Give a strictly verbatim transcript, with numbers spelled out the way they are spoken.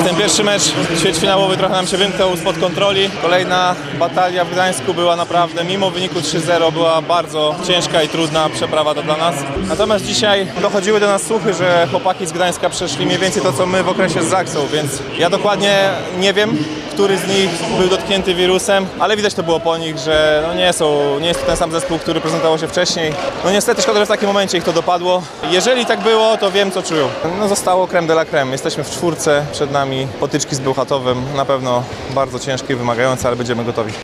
Ten pierwszy mecz ćwierćfinałowy trochę nam się wymknął spod kontroli. Kolejna batalia w Gdańsku była naprawdę, mimo wyniku trzy zero, była bardzo ciężka i trudna przeprawa to dla nas. Natomiast dzisiaj dochodziły do nas słuchy, że chłopaki z Gdańska przeszli mniej więcej to, co my w okresie z Zaksą, więc ja dokładnie nie wiem, który z nich był dotknięty wirusem, ale widać to było po nich, że no nie są, nie jest to ten sam zespół, który prezentował się wcześniej. No niestety szkoda, że w takim momencie ich to dopadło. Jeżeli tak było, to wiem, co czują. No zostało crème de la crème. Jesteśmy w czwórce, przed nami potyczki z Bełchatowem. Na pewno bardzo ciężkie i wymagające, ale będziemy gotowi.